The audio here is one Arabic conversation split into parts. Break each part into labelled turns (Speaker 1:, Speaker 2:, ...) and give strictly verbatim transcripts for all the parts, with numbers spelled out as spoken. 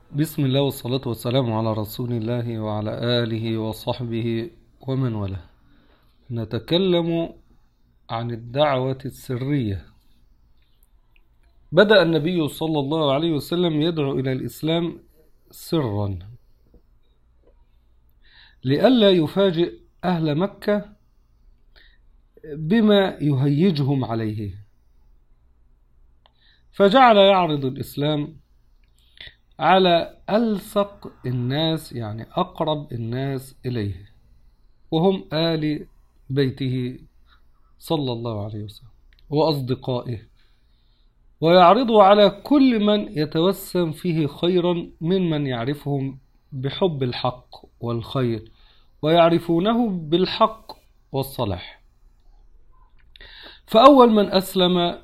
Speaker 1: بسم الله والصلاة والسلام على رسول الله وعلى آله وصحبه ومن والاه. نتكلم عن الدعوة السرية. بدأ النبي صلى الله عليه وسلم يدعو إلى الإسلام سرا لئلا يفاجئ أهل مكة بما يهيجهم عليه، فجعل يعرض الإسلام على ألصق الناس، يعني أقرب الناس إليه، وهم آل بيته صلى الله عليه وسلم وأصدقائه، ويعرض على كل من يتوسم فيه خيرا ممن يعرفهم بحب الحق والخير ويعرفونه بالحق والصلاح. فأول من أسلم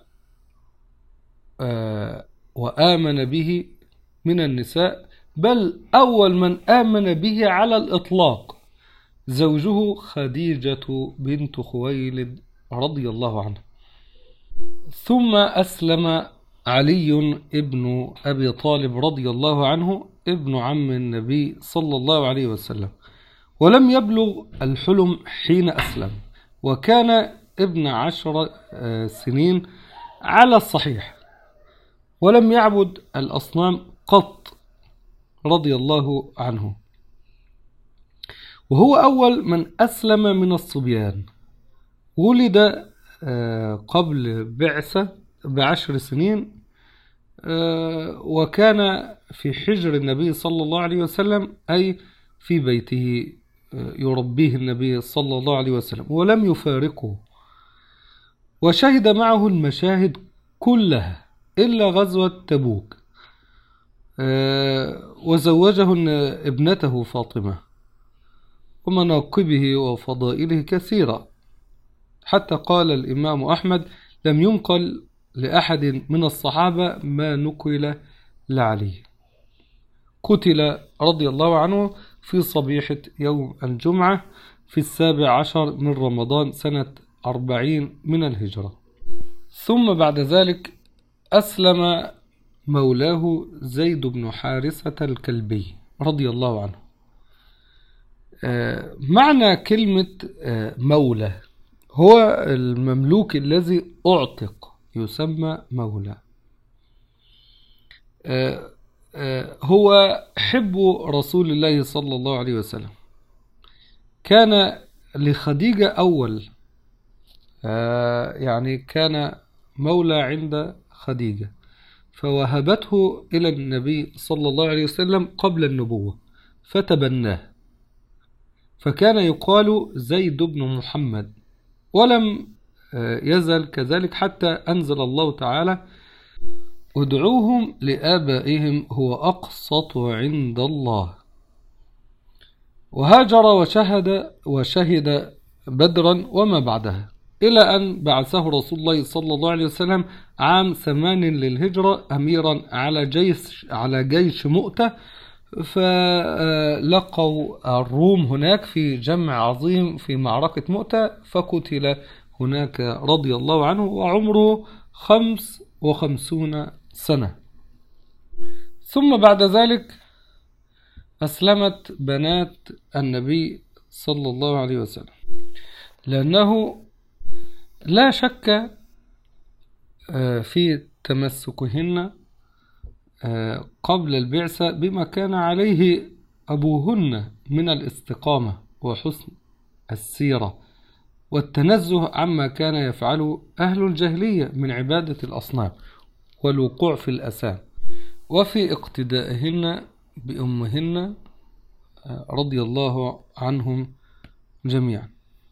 Speaker 1: آه وآمن به من النساء، بل أول من آمن به على الإطلاق، زوجه خديجة بنت خويلد رضي الله عنها. ثم أسلم علي ابن أبي طالب رضي الله عنه، ابن عم النبي صلى الله عليه وسلم، ولم يبلغ الحلم حين أسلم، وكان ابن عشر سنين على الصحيح، ولم يعبد الأصنام قط رضي الله عنه، وهو أول من أسلم من الصبيان. ولد قبل بعثة بعشر سنين، وكان في حجر النبي صلى الله عليه وسلم، أي في بيته يربيه النبي صلى الله عليه وسلم، ولم يفارقه، وشهد معه المشاهد كلها إلا غزوة تبوك، وزوجه ابنته فاطمة. ومناقبه وفضائله كثيرة، حتى قال الإمام أحمد: لم ينقل لأحد من الصحابة ما نقل لعلي. قتل رضي الله عنه في صبيحة يوم الجمعة في السابع عشر من رمضان سنة أربعين من الهجرة. ثم بعد ذلك أسلم مولاه زيد بن حارثة الكلبي رضي الله عنه. معنى كلمة مولى هو المملوك الذي أعتق، يسمى مولى. هو حب رسول الله صلى الله عليه وسلم، كان لخديجة أول، يعني كان مولى عند خديجة، فوهبته إلى النبي صلى الله عليه وسلم قبل النبوة فتبناه، فكان يقال زيد بن محمد، ولم يزل كذلك حتى أنزل الله تعالى: ادعوهم لآبائهم هو أقسط عند الله. وهاجر وشهد وشهد بدرا وما بعدها، إلى أن بعثه رسول الله صلى الله عليه وسلم عام ثمان للهجرة أميرا على جيش على جيش مؤتة، فلقوا الروم هناك في جمع عظيم في معركة مؤتة، فقتل هناك رضي الله عنه وعمره خمس وخمسون سنة. ثم بعد ذلك أسلمت بنات النبي صلى الله عليه وسلم، لأنه لا شك في تمسكهن قبل البعثة بما كان عليه أبوهن من الاستقامة وحسن السيرة والتنزه عما كان يفعله أهل الجاهلية من عبادة الأصنام والوقوع في الأثام، وفي اقتدائهن بأمهن رضي الله عنهم جميعا.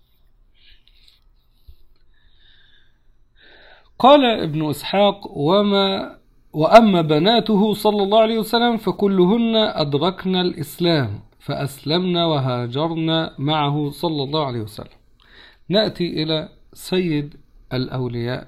Speaker 1: قال ابن إسحاق: وما وأما بناته صلى الله عليه وسلم فكلهن أدركن الإسلام فأسلمن وهاجرن معه صلى الله عليه وسلم. نأتي إلى سيد الأولياء،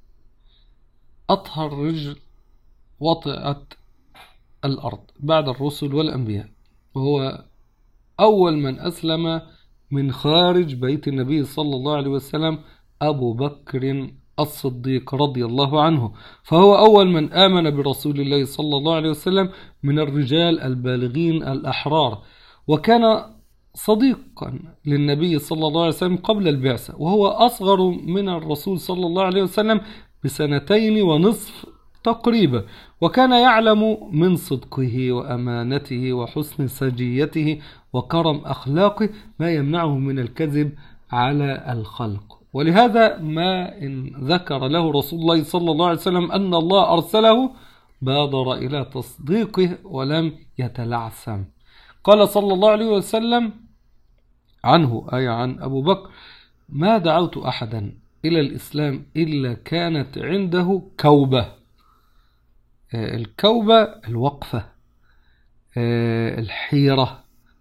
Speaker 1: أطهر رجل وطئت الأرض بعد الرسل والأنبياء، وهو أول من أسلم من خارج بيت النبي صلى الله عليه وسلم، أبو بكر الصديق رضي الله عنه، فهو أول من آمن برسول الله صلى الله عليه وسلم من الرجال البالغين الأحرار، وكان صديقا للنبي صلى الله عليه وسلم قبل البعثة، وهو أصغر من الرسول صلى الله عليه وسلم بسنتين ونصف تقريبا، وكان يعلم من صدقه وأمانته وحسن سجيته وكرم أخلاقه ما يمنعه من الكذب على الخلق. ولهذا ما إن ذكر له رسول الله صلى الله عليه وسلم أن الله أرسله بادر إلى تصديقه ولم يتلعثم. قال صلى الله عليه وسلم عنه، أي عن أبو بكر: ما دعوت أحدا إلى الإسلام إلا كانت عنده كوبة. الكوبة الوقفة، الحيرة.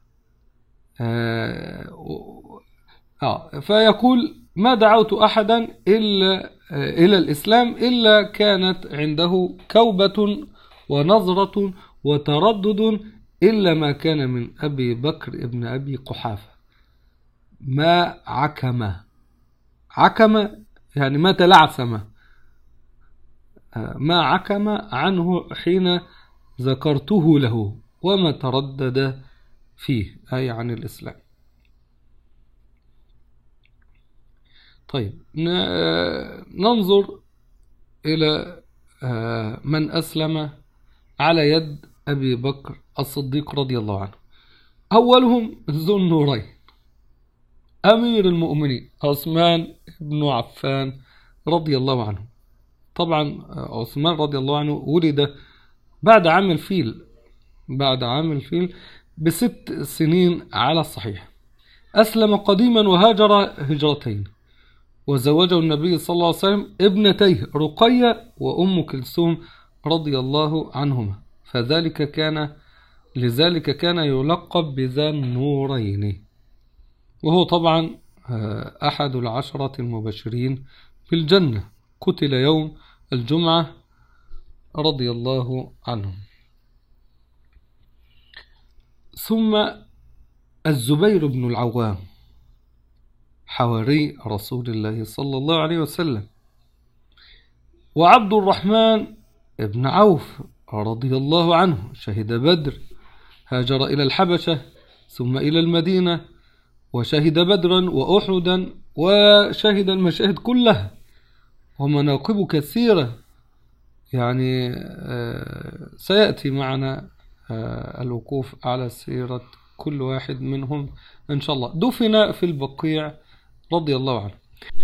Speaker 1: فيقول: ما دعوت أحدا إلا إلى الإسلام إلا كانت عنده كوبة ونظرة وتردد إلا ما كان من أبي بكر ابن أبي قحافة. ما عكم، عكم يعني ما تلعثم، ما عكم عنه حين ذكرته له وما تردد فيه، أي عن الإسلام. طيب، ننظر إلى من أسلم على يد أبي بكر الصديق رضي الله عنه. أولهم ذو النورين أمير المؤمنين عثمان بن عفان رضي الله عنه. طبعا عثمان رضي الله عنه ولد بعد عام الفيل، بعد عام الفيل بست سنين على الصحيح. أسلم قديما وهاجر هجرتين، وزوجه النبي صلى الله عليه وسلم ابنتيه رقية وأم كلثوم رضي الله عنهما، فذلك كان لذلك كان يلقب بذا النورين، وهو طبعا أحد العشرة المبشرين بالجنة، قتل يوم الجمعة رضي الله عنهم. ثم الزبير بن العوام حواري رسول الله صلى الله عليه وسلم، وعبد الرحمن بن عوف رضي الله عنه شهد بدر، هاجر إلى الحبشة ثم إلى المدينة، وشهد بدرا وأحدا وشهد المشاهد كلها، ومناقب كثيرة يعني سيأتي معنا الوقوف على سيرة كل واحد منهم إن شاء الله. دفن في البقيع رضي الله عنه.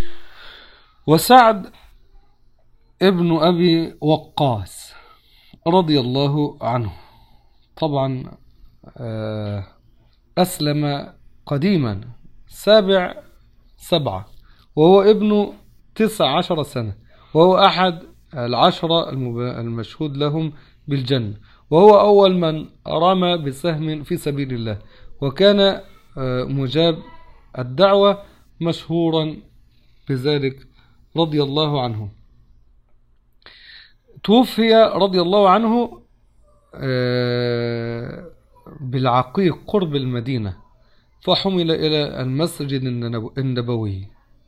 Speaker 1: وسعد ابن أبي وقاص رضي الله عنه طبعا أسلم قديما سابع سبعة، وهو ابن تسع عشر سنة، وهو أحد العشرة المشهود لهم بالجنة، وهو أول من رمى بسهم في سبيل الله، وكان مجاب الدعوة مشهورا بذلك رضي الله عنه. توفي رضي الله عنه بالعقيق قرب المدينة، فحمل إلى المسجد النبوي.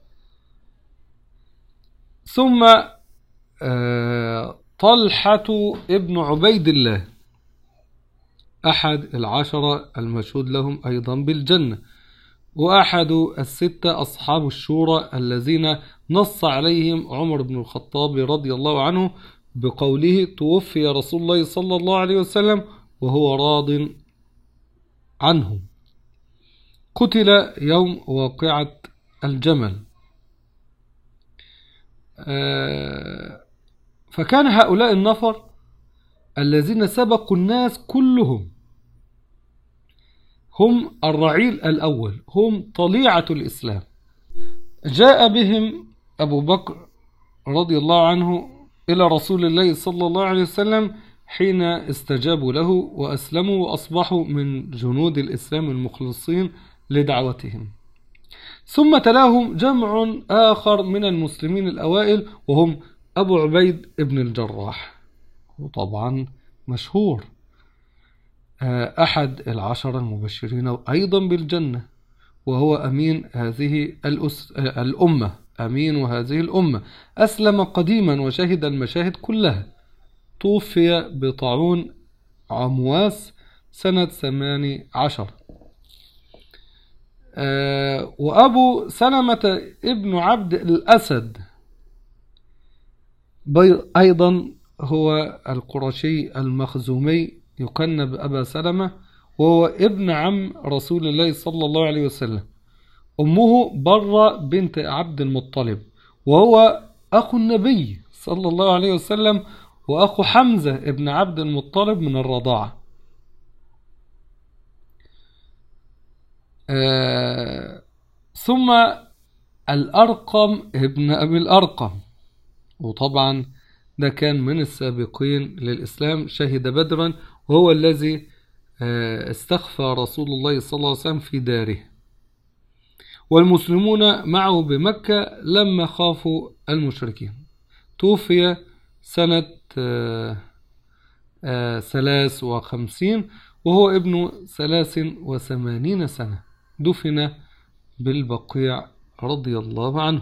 Speaker 1: ثم طلحة ابن عبيد الله أحد العشرة المشهود لهم أيضا بالجنة، وأحد الستة أصحاب الشورى الذين نص عليهم عمر بن الخطاب رضي الله عنه بقوله: توفي رسول الله صلى الله عليه وسلم وهو راض عنهم. قتل يوم واقعة الجمل. فكان هؤلاء النفر الذين سبقوا الناس كلهم هم الرعيل الأول، هم طليعة الإسلام. جاء بهم أبو بكر رضي الله عنه إلى رسول الله صلى الله عليه وسلم حين استجابوا له وأسلموا وأصبحوا من جنود الإسلام المخلصين لدعوتهم. ثم تلاهم جمع آخر من المسلمين الأوائل، وهم أبو عبيد ابن الجراح، وطبعا مشهور أحد العشر المبشرين أيضا بالجنة، وهو أمين هذه الأمة أمين هذه الأمة، أسلم قديما وشهد المشاهد كلها. توفي بطاعون عمواس سنة ثماني عشر. أه وأبو سلمة ابن عبد الأسد أيضا هو القرشي المخزومي، يكنى بأبا سلمة، وهو ابن عم رسول الله صلى الله عليه وسلم. أمه برة بنت عبد المطلب، وهو أخو النبي صلى الله عليه وسلم وأخو حمزة ابن عبد المطلب من الرضاعة. آه ثم الأرقم ابن أبي الأرقم، وطبعا ده كان من السابقين للإسلام، شهد بدرا، وهو الذي آه استخفى رسول الله صلى الله عليه وسلم في داره، والمسلمون معه بمكة لما خافوا المشركين. توفي سنة آه آه ثلاث وخمسين وهو ابن ثلاث وثمانين سنة، دفن بالبقيع رضي الله عنه.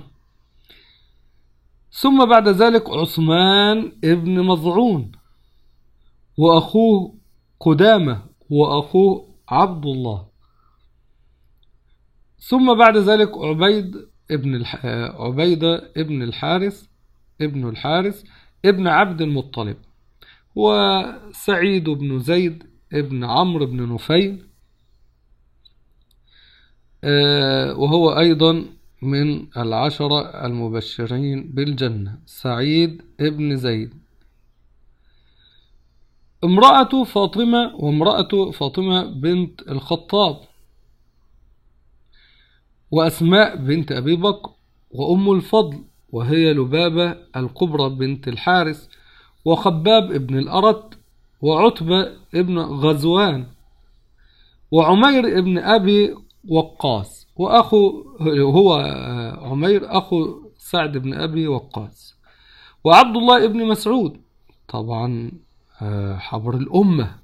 Speaker 1: ثم بعد ذلك عثمان ابن مظعون، وأخوه قدامة، وأخوه عبد الله. ثم بعد ذلك عبيد ابن الح... عبيدة ابن الحارث ابن الحارث ابن عبد المطلب، وسعيد بن زيد ابن عمرو بن نفيل، وهو أيضا من العشرة المبشرين بالجنة، سعيد ابن زيد. امرأة فاطمة، وامرأة فاطمة بنت الخطاب، وأسماء بنت أبي بكر، وأم الفضل وهي لبابة الكبرى بنت الحارث، وخباب ابن الأرت، وعتبة ابن غزوان، وعمير ابن أبي وقاص، وأخو هو عمير أخو سعد بن أبي وقاص، وعبد الله ابن مسعود، طبعا حبر الأمة.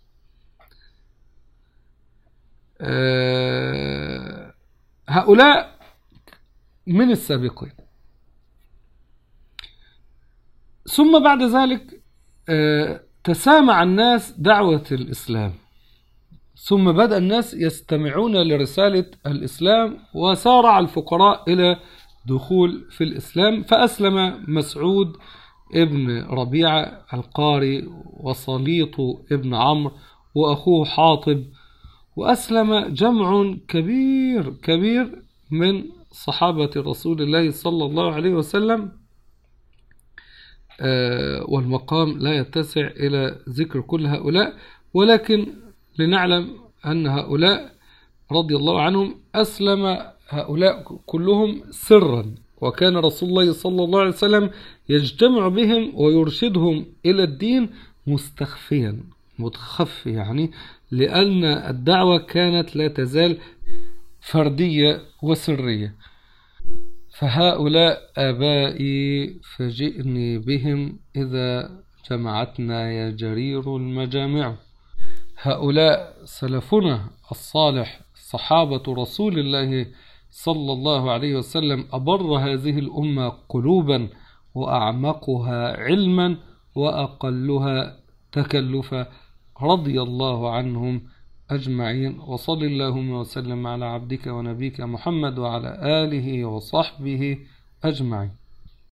Speaker 1: هؤلاء من السابقين. ثم بعد ذلك تسامع الناس دعوة الإسلام، ثم بدأ الناس يستمعون لرسالة الإسلام، وسارع الفقراء إلى دخول في الإسلام، فأسلم مسعود ابن ربيعة القاري، وصليط ابن عمرو، وأخوه حاطب، وأسلم جمع كبير كبير من صحابة رسول الله صلى الله عليه وسلم، والمقام لا يتسع إلى ذكر كل هؤلاء، ولكن لنعلم أن هؤلاء رضي الله عنهم أسلم هؤلاء كلهم سرا، وكان رسول الله صلى الله عليه وسلم يجتمع بهم ويرشدهم إلى الدين مستخفيا متخفي، يعني لأن الدعوة كانت لا تزال فردية وسرية. فهؤلاء آبائي فجئني بهم إذا جمعتنا يا جرير المجامع. هؤلاء سلفنا الصالح صحابة رسول الله صلى الله عليه وسلم، أبر هذه الأمة قلوبا، وأعمقها علما، وأقلها تكلفا، رضي الله عنهم أجمعين. وصل اللهم وسلم على عبدك ونبيك محمد وعلى آله وصحبه أجمعين.